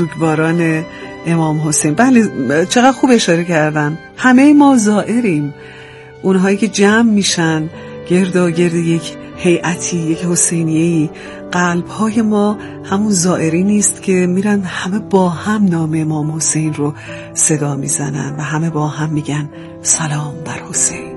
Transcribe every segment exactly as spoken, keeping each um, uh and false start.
سوگواران امام حسین. بله چقدر خوب اشاره کردن. همه ما زائریم، اونهایی که جمع میشن گرد و گرد یک هیئتی، یک حسینیه‌ای. قلب‌های ما همون زائری نیست که میرن همه با هم نام امام حسین رو صدا میزنن و همه با هم میگن سلام بر حسین.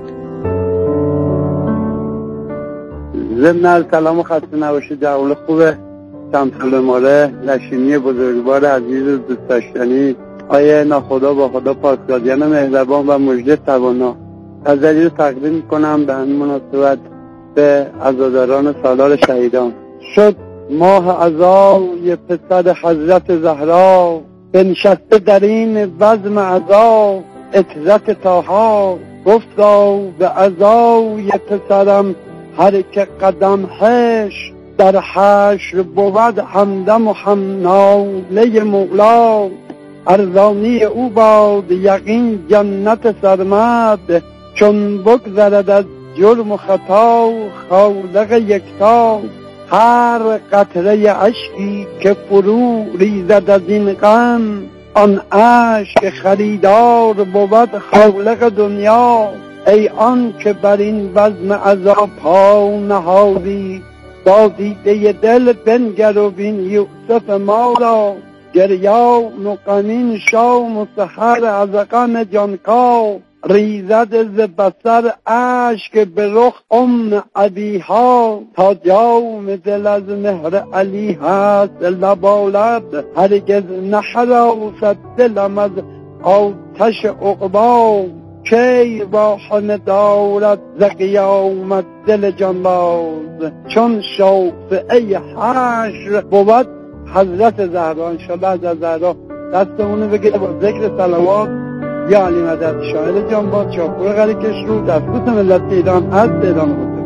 ضمن سلام و خسته نباشید. جوال خوبه شمس‌الله ماره لشینی بزرگوار عزیز و دوست داشتنی، آیه ناخدا با خدا پاسدادیان مهربان و مژده توانا، نظری رو تقدیم میکنم به همین مناسبت به عزاداران سالار شهیدان. شد ماه عزای پسر حضرت زهرا، بنشسته در این بزم عزا اطرت طاها، گفتا به عزای پسرم هر که قدم هش، در حشر بود همدم و همناله مولا، ارزانی او باد یقین جنت سرمد، چون بگذرد از جرم و خطا خالق یکتا، هر قطره اشکی که فرو ریزد از این غم، آن اشک خریدار بود خالق دنیا، ای آن که بر این بزم عذاب پا نهادی، با دیده دل بنگر و بین یوسف ما را، گریان و غمین شام و سحر از غم جانکا، ریزد ز بصر اشک به رخ ام ابیها، تا جام دل از مهر علی هست لبالد، هرگز نهراسد دلم از آتش عقبا، کی واهمه دارد ز قیامت دل جانباز، چون شافعه حشر بود حضرت زهرا. انشالله از زهرا دستمونو بگیره با ذکر صلوات یا علی مدد شاهد جانباز، شاپور غریکش رو دستگوت ملت ایران از ایران بود.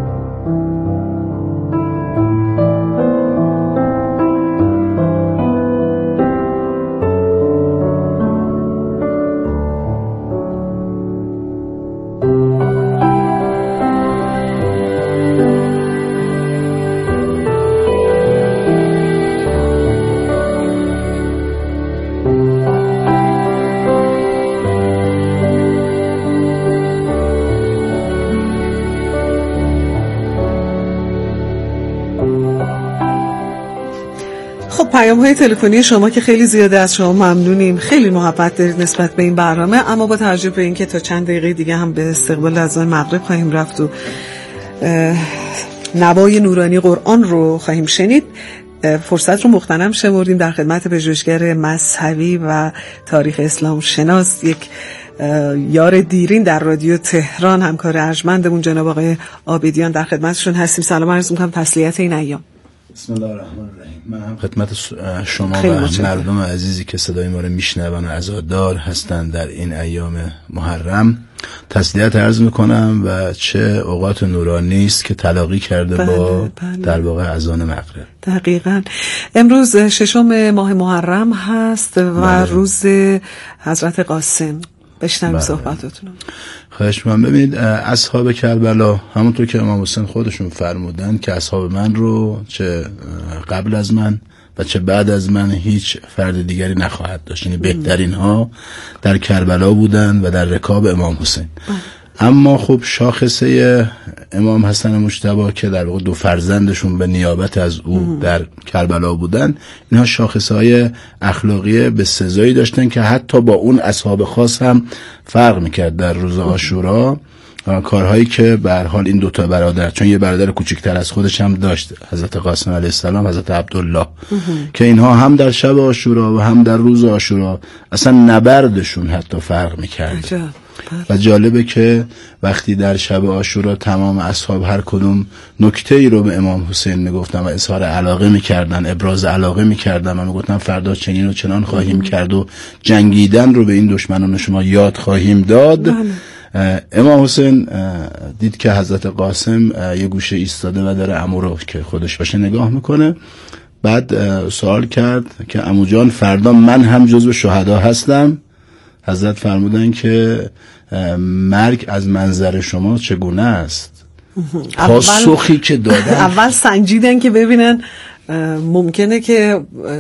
پیام‌های تلفنی شما که خیلی زیاده، از شما ممنونیم، خیلی محبت دارید نسبت به این برنامه، اما با توجه به اینکه تا چند دقیقه دیگه هم به استقبال اذان مغرب خواهیم رفت و نوای نورانی قرآن رو خواهیم شنید، فرصت رو مغتنم شمردیم در خدمت پژوهشگر مذهبی و تاریخ اسلام شناس، یک یار دیرین در رادیو تهران، همکار ارجمندمون جناب آقای عابدیان در خدمتشون هستیم. سلام عرض می‌کنم، تسلیت این ایام. بسم الله الرحمن الرحیم. من هم خدمت شما و مردم عزیزی که صدای ما رو میشنون و عزادار هستند در این ایام محرم تسلیت عرض میکنم و چه اوقات نورانی است که تلاقی کرده بله، با بله. در واقع اذان مغرب. دقیقاً امروز ششم ماه محرم هست و بله. روز حضرت قاسم. بشنویم بله. صحبتاتون. خواهش می‌کنم. ببینید اصحاب کربلا همونطور که امام حسین خودشون فرمودن که اصحاب من رو چه قبل از من و چه بعد از من هیچ فرد دیگری نخواهد داشت، یعنی بهترین ها در کربلا بودن و در رکاب امام حسین. اما خب شاخصه امام حسن مجتبی که در واقع دو فرزندشون به نیابت از او در کربلا بودن، اینها شاخصه های اخلاقی به سزایی داشتن که حتی با اون اصحاب خاص هم فرق میکرد در روز عاشورا. کارهایی که به هر حال این دوتا برادر، چون یه برادر کوچکتر از خودش هم داشت، حضرت قاسم علیه السلام، حضرت عبدالله، که اینها هم در شب عاشورا و هم در روز عاشورا اصلا نبردشون حتی فرق میکرد. و جالبه که وقتی در شب عاشورا تمام اصحاب هر کدوم نکته ای رو به امام حسین میگفتن و اظهار علاقه میکردن، ابراز علاقه میکردن و میگفتن فردا چنین و چنان خواهیم کرد و جنگیدن رو به این دشمنان شما یاد خواهیم داد. امام حسین دید که حضرت قاسم یه گوشه ایستاده و داره عمو رو که خودش باشه نگاه میکنه. بعد سوال کرد که عمو جان فردا من هم جزو شهدا هستم. حضرت فرمودن که مرگ از منظر شما چگونه است؟ پاسخی که دادن اول سنجیدن که ببینن ممکنه که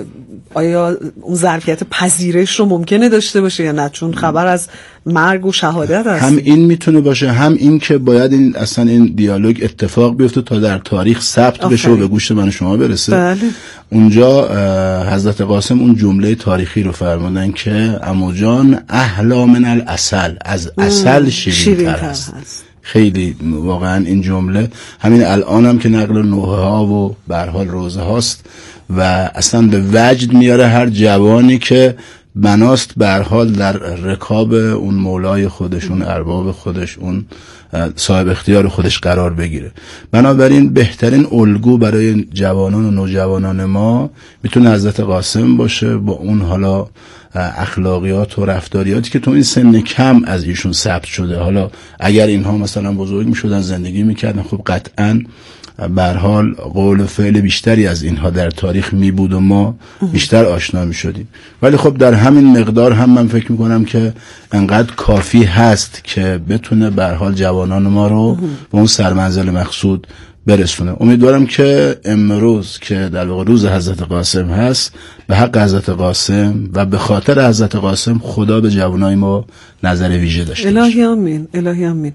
آیا اون ظرفیت پذیرش رو ممکنه داشته باشه یا نه، چون خبر از مرگ و شهادت هست. هم این میتونه باشه، هم این که باید این اصلا این دیالوگ اتفاق بیفته تا در تاریخ ثبت بشه و به گوش من شما برسه. بله. اونجا حضرت قاسم اون جمله تاریخی رو فرمودن که عمو جان احلا من العسل، از عسل شیرین تر هست. خیلی واقعا این جمله همین الان هم که نقل نوحه ها و به هر حال روزه هاست و اصلا به وجد میاره هر جوانی که بناست به هر حال در رکاب اون مولای خودش، اون ارباب خودش، اون صاحب اختیار خودش قرار بگیره. بنابراین بهترین الگو برای جوانان و نوجوانان ما میتونه حضرت قاسم باشه با اون حالا اخلاقیات و رفتاریاتی که تو این سن کم از ایشون ثبت شده. حالا اگر اینها مثلا بزرگ میشدن زندگی میکردن، خب قطعاً به هر حال قول و فعل بیشتری از اینها در تاریخ می بود و ما بیشتر آشنا می شدیم. ولی خب در همین مقدار هم من فکر می کنم که انقدر کافی هست که بتونه به هر حال جوانان ما رو به اون سرمنزل مقصود برسونه. امیدوارم که امروز که در واقع روز حضرت قاسم هست، به حق حضرت قاسم و به خاطر حضرت قاسم خدا به جوانای ما نظر ویژه داشته باشه. الهی آمین، الهی آمین.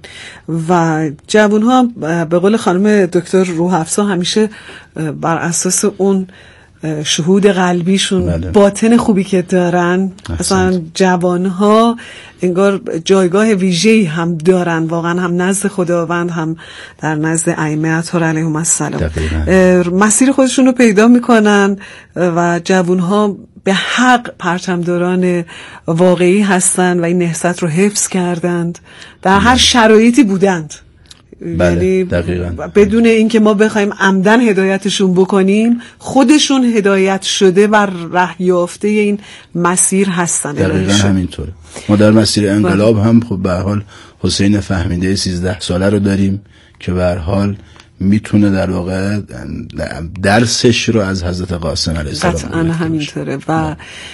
و جوانها به قول خانم دکتر روح‌افزا همیشه بر اساس اون شهود قلبیشون، بله، باطن خوبی که دارن، اصلا جوانها انگار جایگاه ویژه‌ای هم دارن، واقعا هم نزد خداوند هم در نزد ائمه اطهار علیهم السلام مسیر خودشون رو پیدا میکنن و جوانها به حق پرچمداران واقعی هستن و این نهضت رو حفظ کردند، در هر شرایطی بودند. بله، یعنی دقیقاً. بدون اینکه ما بخوایم عمدن هدایتشون بکنیم، خودشون هدایت شده و ره یافته این مسیر هستن. دقیقاً همینطوره. ما در مسیر انقلاب هم خب به هر حال حسین فهمیده سیزده ساله رو داریم که به هر حال میتونه در واقع درسش رو از حضرت قاسم علیه السلام قطعاً همینطوره و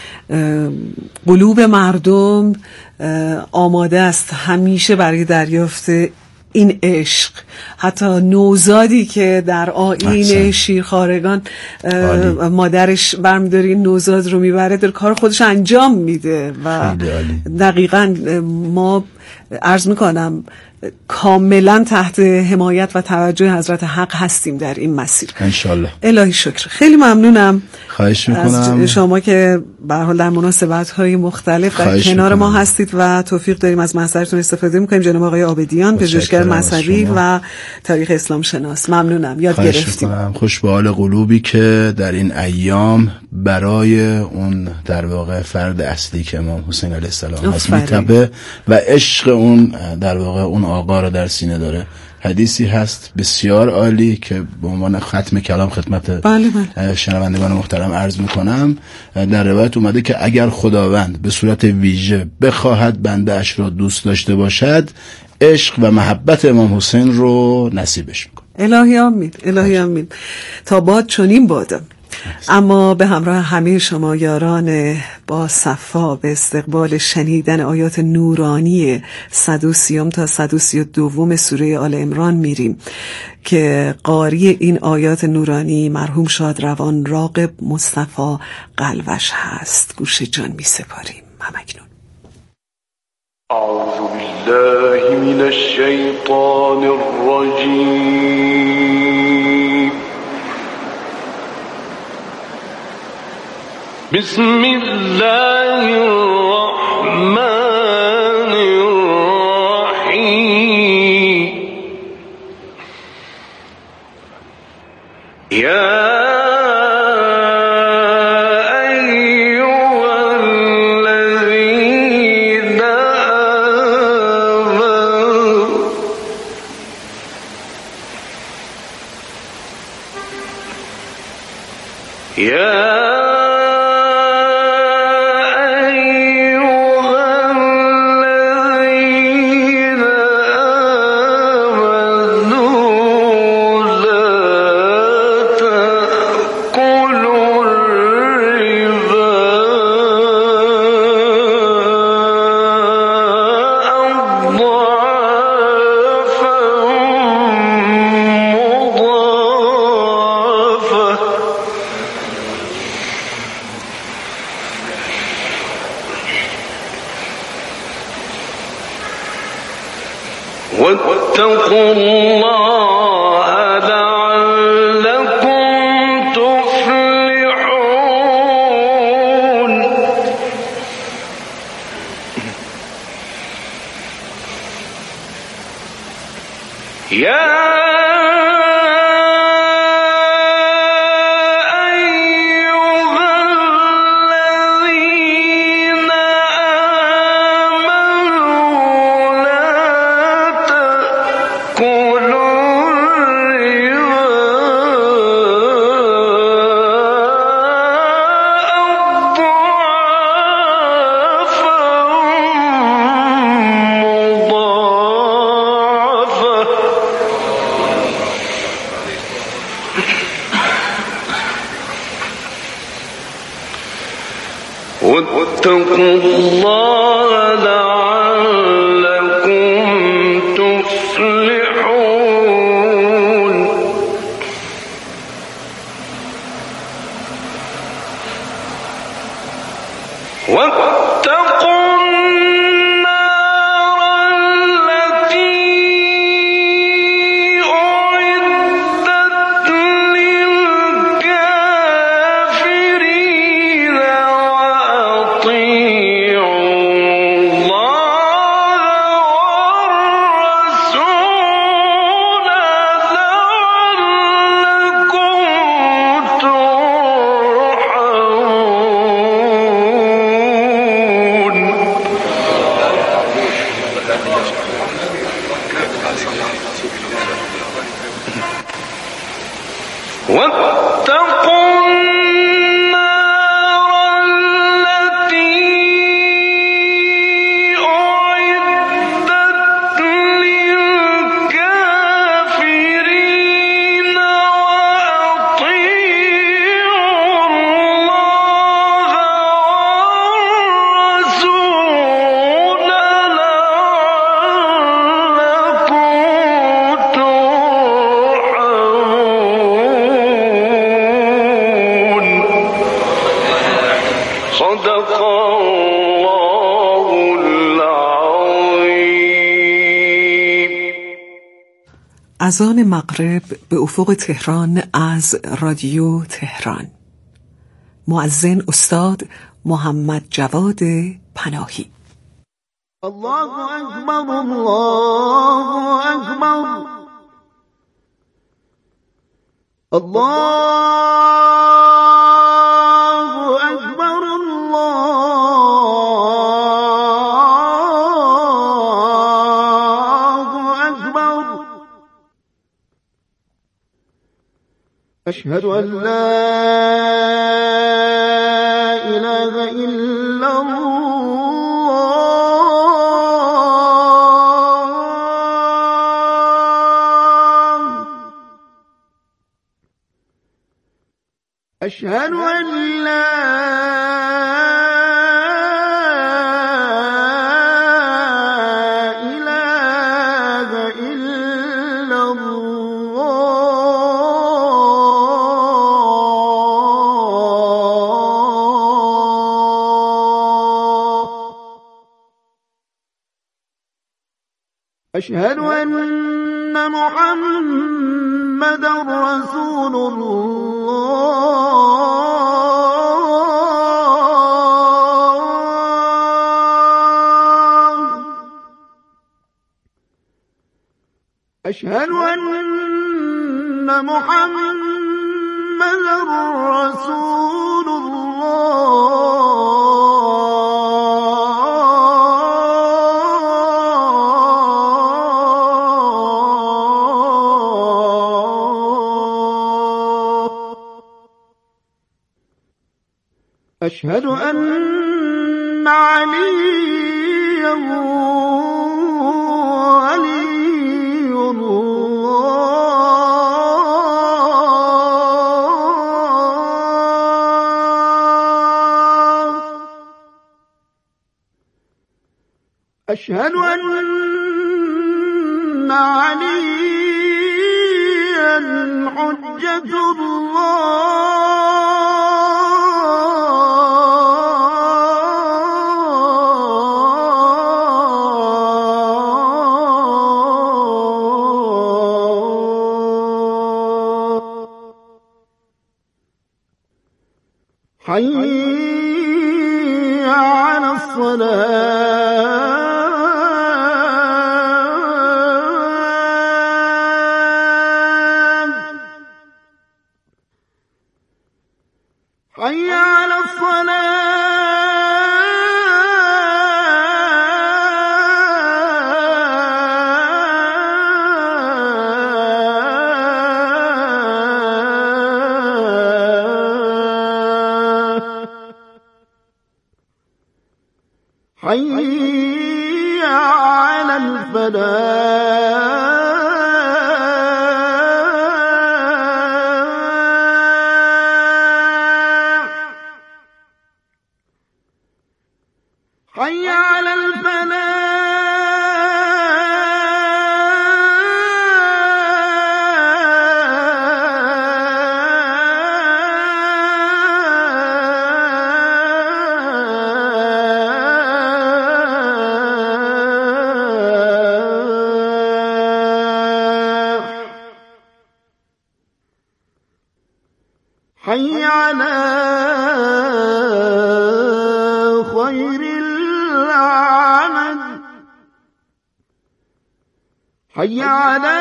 قلوب مردم آماده است همیشه برای دریافت این عشق. حتی نوزادی که در آیین شیرخوارگان مادرش برمی‌داره این نوزاد رو میبره، در کار خودش انجام میده و دقیقاً ما عرض میکنم کاملا تحت حمایت و توجه حضرت حق هستیم در این مسیر انشالله. الهی شکر. خیلی ممنونم. خواهش میکنم از شما که به هر حال در مناسبت‌های مختلف در کنار ما هستید و توفیق داریم از محضرتون استفاده میکنیم. جناب آقای عابدیان، پژوهشگر مذهبی و تاریخ اسلام شناس، ممنونم، یاد گرفتیم. خوش به حال قلوبی که در این ایام برای اون در واقع فرد اصلی که امام حسین علیه السلام هست میتبه و عشق اون در واقع اون آقا رو در سینه داره. حدیثی هست بسیار عالی که به عنوان ختم کلام خدمت بله بله. شنوندگان محترم عرض میکنم. در روایت اومده که اگر خداوند به صورت ویژه بخواهد بنده اش را دوست داشته باشد، عشق و محبت امام حسین رو نصیبش میکنه. الهی آمین، الهی آمین. تا باد چنین بادم. اما به همراه همه شما یاران با صفا به استقبال شنیدن آیات نورانی صد و سی تا صد و سی و دو سوره آل عمران میریم که قاری این آیات نورانی مرحوم شادروان راغب مصطفی قلوش هست. گوش جان می سپاریم همکنون. اعوذ بالله من الشیطان الرجیم. بسم الله الرحمن الرحیم. یا يا أيها واتقوا الله لعلكم تفلحون. يا واتقوا الله لعلكم تفلحون. واتقوا اذان مغرب به افق تهران از رادیو تهران. مؤذن استاد محمد جواد پناهی. الله اکبر الله اکبر الله اکبر الله اکبر. اشهد ان لا اله الا الله. اشهد ان لا اله الا الله. اشهد ان محمدا رسول الله. اشهد ان محمدا رسول الله. اشهد ان عليا ولي الله. اشهد ان عليا حجة الله. حي على الصلاة حي على حي على الفلاح حي على حي على خير العمل حي على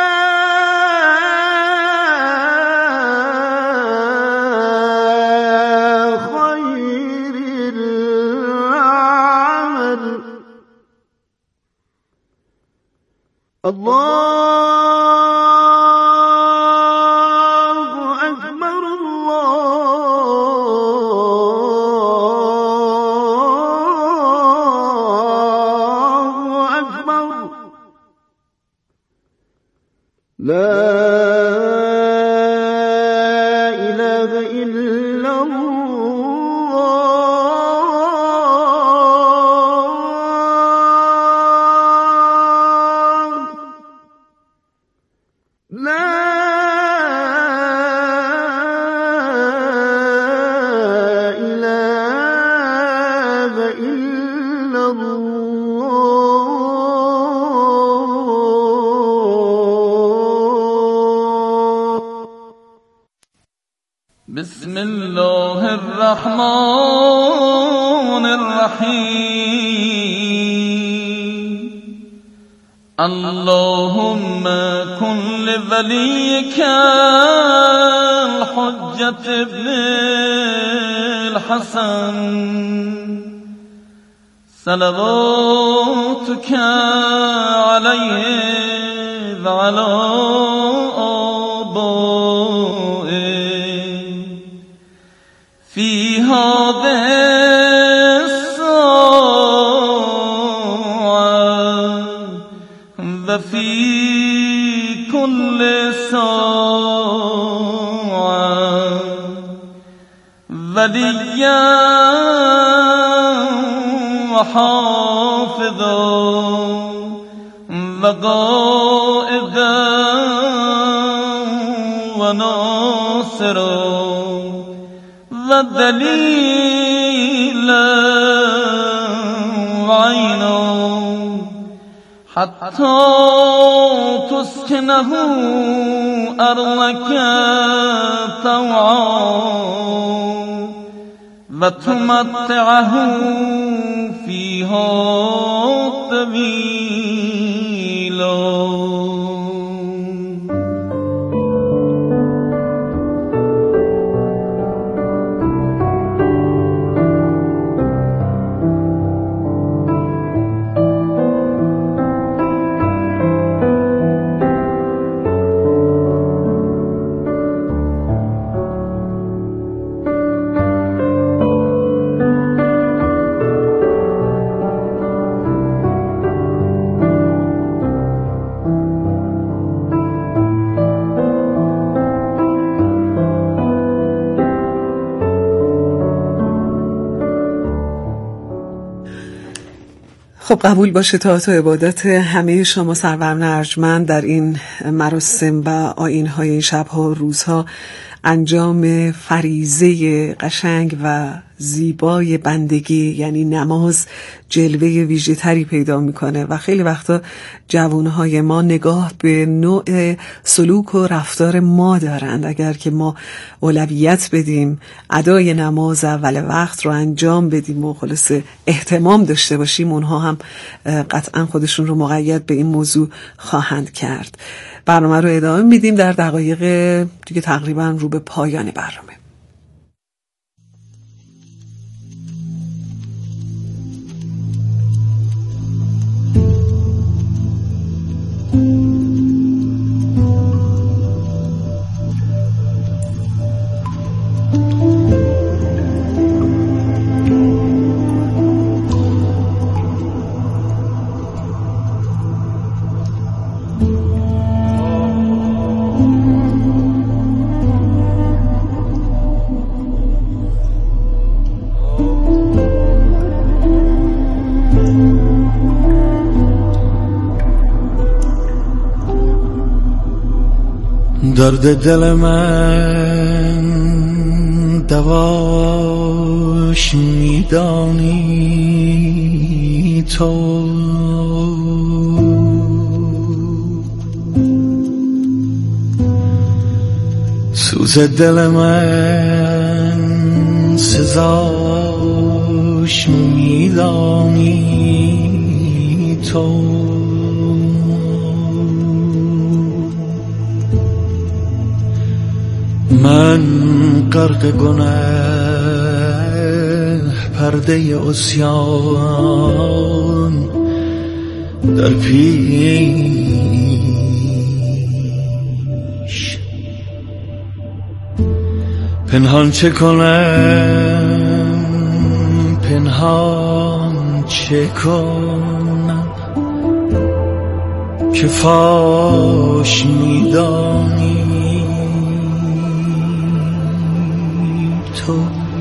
خير العمل الله لا إله إلا الله لا إله إلا الله بسم الله الرحمن الرحيم اللهم كن لوليك الحجة ابن الحسن صلواتك عليه وعلى في هذه الساعة وفي كل ساعة وليا وحافظا وقائدا وناصرا ودليلا وعينا حتى تسكنه أرضك طوعا وتمتعه فيها طويلا. خب قبول باشه طاعت و عبادت همه شما سروران ارجمند در این مراسم و آیین‌های این شب‌ها و روزها انجام فریضه قشنگ و زیبای بندگی، یعنی نماز، جلوه ویژه تری پیدا میکنه و خیلی وقتا جوانهای ما نگاه به نوع سلوک و رفتار ما دارند. اگر که ما اولویت بدیم ادای نماز اول وقت رو انجام بدیم و خلاصه اهتمام داشته باشیم، اونها هم قطعا خودشون رو مقید به این موضوع خواهند کرد. برنامه رو ادامه میدیم، در دقایق دیگه تقریبا رو به پایان برنامه. درد دل من دواش میدانی تو، سوز دل من سزاش میدانی تو. من غرق گناه پرده عصیان در پیش، پنهان چه کنم پنهان چه کنم که فاش میدانی تو.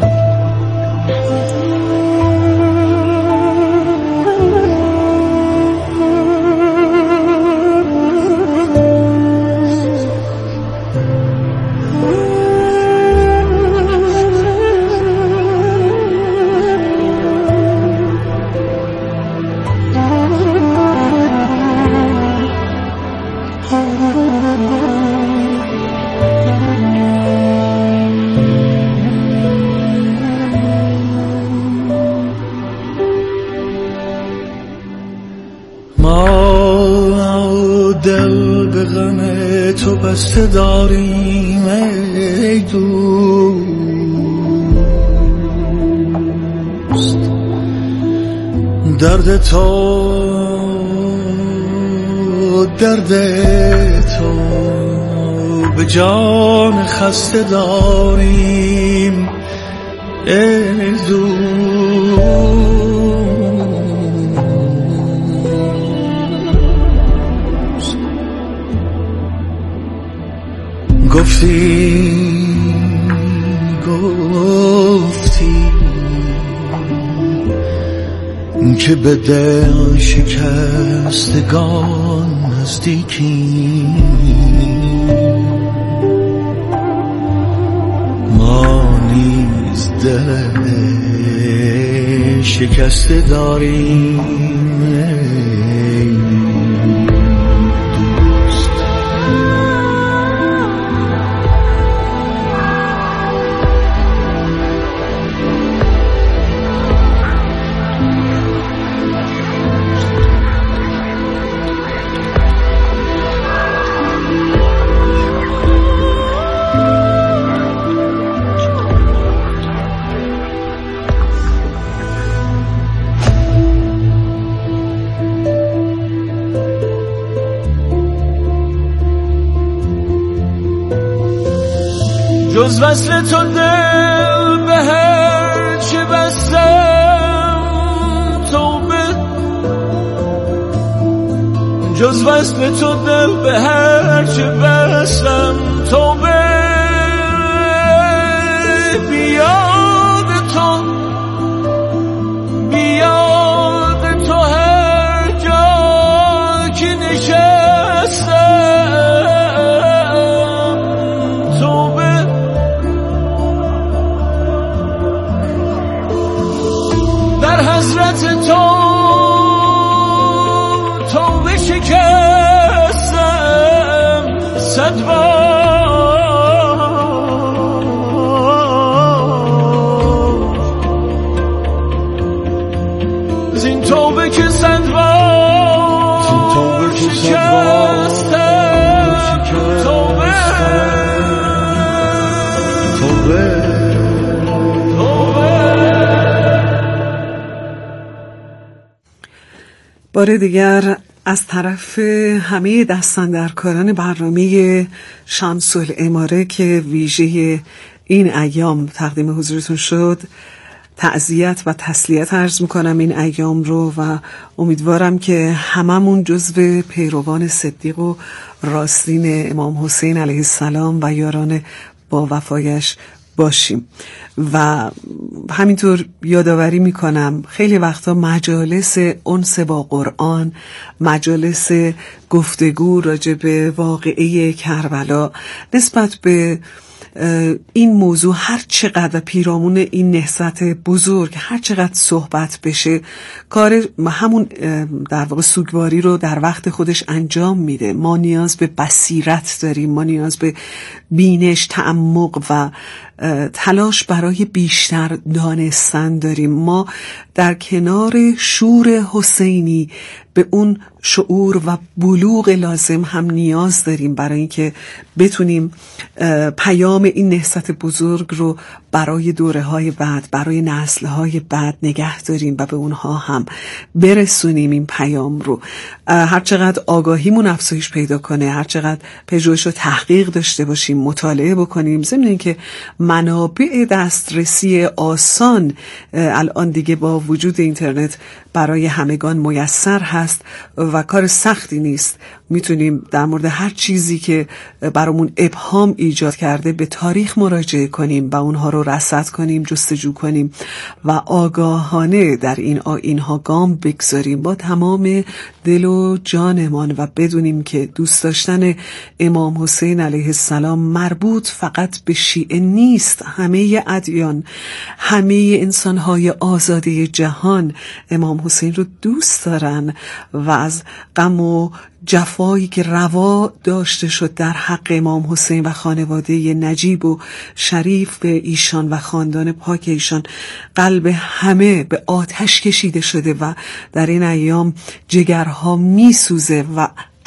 دل به غم تو بسته داریم ای دوست، درد تو درد تو به جان خسته داریم ای دوست. گفتی گفتی که به دل شکستگان نزدیکی، ما نیز دل شکسته داریم جز وصل تو دل به هر چه بستم توبه، جز وصل تو دل به هر چه بستم توبه، بیاد تو بیاد تو هر جا که نشستم توبه، حسرت تو تو بشکستم صد بار زین توبه که صد بار شکستم توبه توبه بار دیگر از طرف همه دستاندرکاران برنامه شمس العماره که ویژه این ایام تقدیم حضورتون شد تعزیت و تسلیت عرض میکنم این ایام رو و امیدوارم که هممون جزو پیروان صدیق و راستین امام حسین علیه السلام و یاران با وفایش باشیم. و همینطور یادآوری میکنم خیلی وقتا مجالس انس با قرآن، مجالس گفتگو راجع به واقعه کربلا نسبت به این موضوع هر چقدر پیرامون این نهضت بزرگ هر چقدر صحبت بشه کار همون در واقع سوگواری رو در وقت خودش انجام میده. ما نیاز به بصیرت داریم، ما نیاز به بینش، تعمق و تلاش برای بیشتر دانستن داریم. ما در کنار شور حسینی به اون شعور و بلوغ لازم هم نیاز داریم برای اینکه بتونیم پیام این نهضت بزرگ رو برای دوره‌های بعد، برای نسل‌های بعد نگه داریم و به اونها هم برسونیم این پیام رو. هر چقدر آگاهیمون افزایش پیدا کنه، هر چقدر پژوهش و تحقیق داشته باشیم، مطالعه بکنیم، ضمن اینکه منابع دسترسی آسان الان دیگه با وجود اینترنت برای همگان میسر هست و کار سختی نیست. میتونیم در مورد هر چیزی که برامون ابهام ایجاد کرده به تاریخ مراجعه کنیم و اونها رو رصد کنیم، جستجو کنیم و آگاهانه در این آیین‌ها گام بگذاریم با تمام دل و جانمان و بدونیم که دوست داشتن امام حسین علیه السلام مربوط فقط به شیعه نیست. همه ادیان، همه انسان‌های آزاده جهان امام حسین رو دوست دارن و از غم و جفایی که روا داشته شد در حق امام حسین و خانواده نجیب و شریف به ایشان و خاندان پاک ایشان قلب همه به آتش کشیده شده و در این ایام جگرها میسوزه و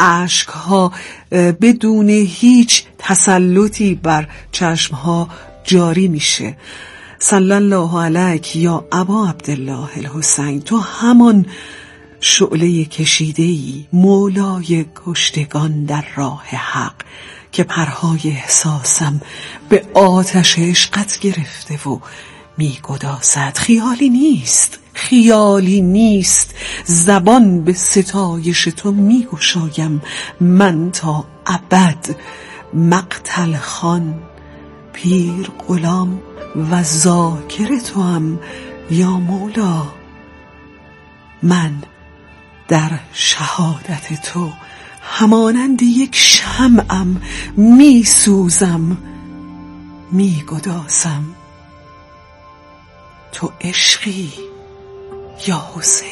اشکها بدون هیچ تسلطی بر چشمها جاری میشه. صلی الله علیک یا ابا عبدالله الحسین، تو همان شعله کشیده‌ای مولای کشتگان در راه حق که پرهای احساسم به آتش عشقت گرفته و میگدازد. خیالی نیست، خیالی نیست زبان به ستایش تو میگشایم من تا ابد. مقتل خان پیر غلام و ذاکر تو هم یا مولا، من در شهادت تو همانند یک شمعم می سوزم می گدازم. تو عشقی یا حسین.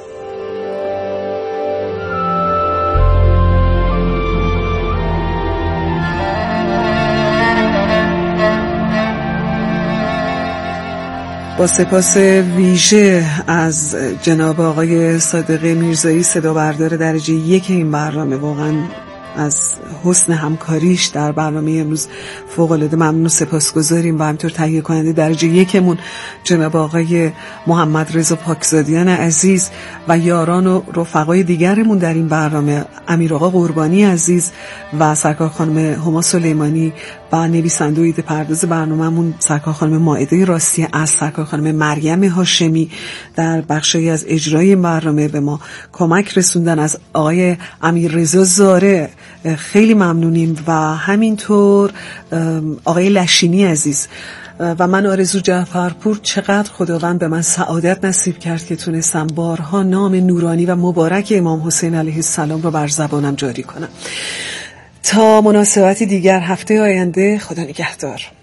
با سپاس ویژه از جناب آقای صادق میرزایی صدا بردار درجه یک این برنامه، واقعا از حسن همکاریش در برنامه امروز فوق‌العاده ممنون و سپاسگزاریم. و همینطور تهیه کننده درجه یکمون جناب آقای محمد رضا پاکزادیان عزیز و یاران و رفقای دیگرمون در این برنامه، امیر آقا قربانی عزیز و سرکار خانم هما سلیمانی و نویسنده و ایده پرداز برنامه‌مون سرکار خانم مائده راستی از سرکار خانم مریم هاشمی در بخشی از اجرای برنامه به ما کمک رسوندن. از آقای امیر رضا زاره خیلی ممنونیم و همینطور آقای لشینی عزیز و من آرزو جعفرپور. چقدر خداوند به من سعادت نصیب کرد که تونستم بارها نام نورانی و مبارک امام حسین علیه السلام رو بر زبانم جاری کنم. تا مناسبتی دیگر هفته آینده، خدا نگهدار.